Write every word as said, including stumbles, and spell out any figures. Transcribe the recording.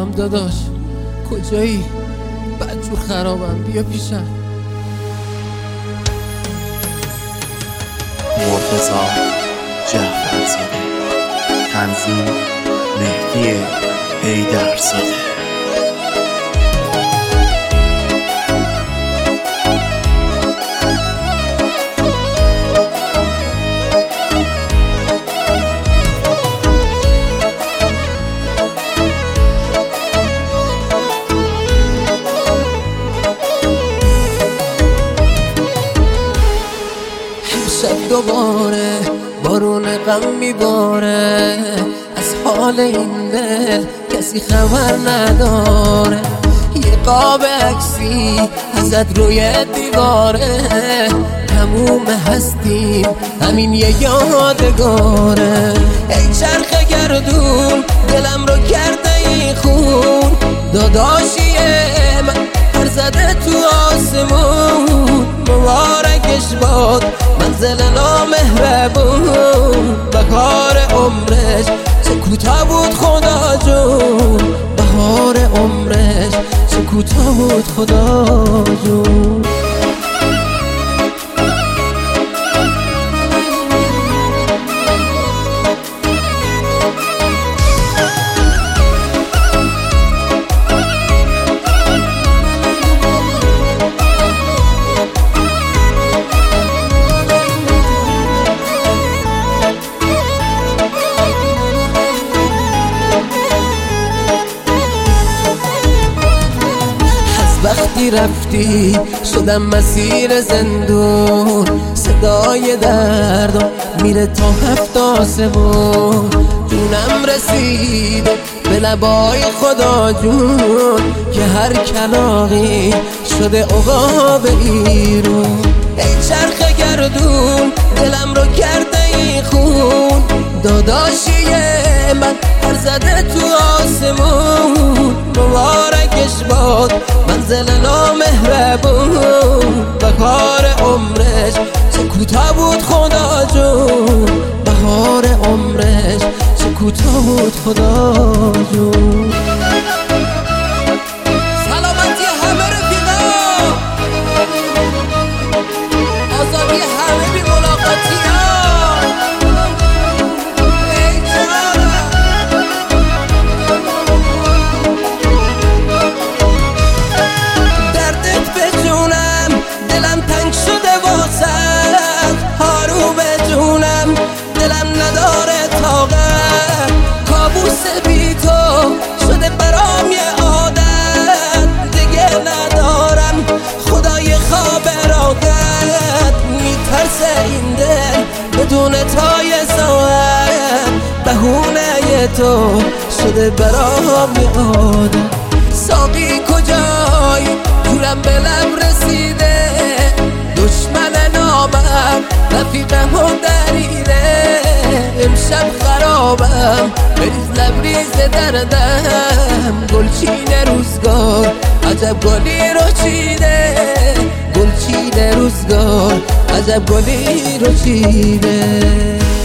سلام داداش، کجایی؟ بدجور خرابم، بیا پیشم. مرتضی جعفرزاده، تنظیم مهدی حیدرزاده. شب دوباره بارون غم میباره، از حال این دل کسی خبر نداره. یه قاب عکسی ازت روی دیواره، تموم هستیم همین یه یادگاره. ای چرخ گردون دلم رو کرده ای خون، داداشیه من پر زده تو آسمون. مبارکش باد منزل نامهربون، بهار عمرش چه کوتاه بود خدا جون. بهار عمرش چه کوتاه بود خدا جون. وقتی رفتی شدم مسیر زندون، صدای دردم میره تا هفت آسمون. جونم رسیده به لبای خدا جون، که هر کلاغی شده عقاب ایرون. ای چرخ گردون دلم رو کرده ای خون، داداشیه من پر زده تو آسمون. مبارکش باد منزل نامهربون، بهار عمرش چه کوتاه بود خدا جون. بهار عمرش چه کوتاه بود خدا جون. سلامتی همه رفیقا، آزادی همه بی ملاقاتی ها. شده برام یه عادت، دیگه ندارم خدای خواب ارادت. میترسه این دل بدون تای ساعت، بهونه تو شده برام یه عادت. ساقی کجای جورم به لب رسیده، دشمن نامم رفیقم و دریده. امشب خرابم بریز لبریز دردم، گلچین روزگار عجب گلی رو چیده. گلچین روزگار عجب گلی رو چیده.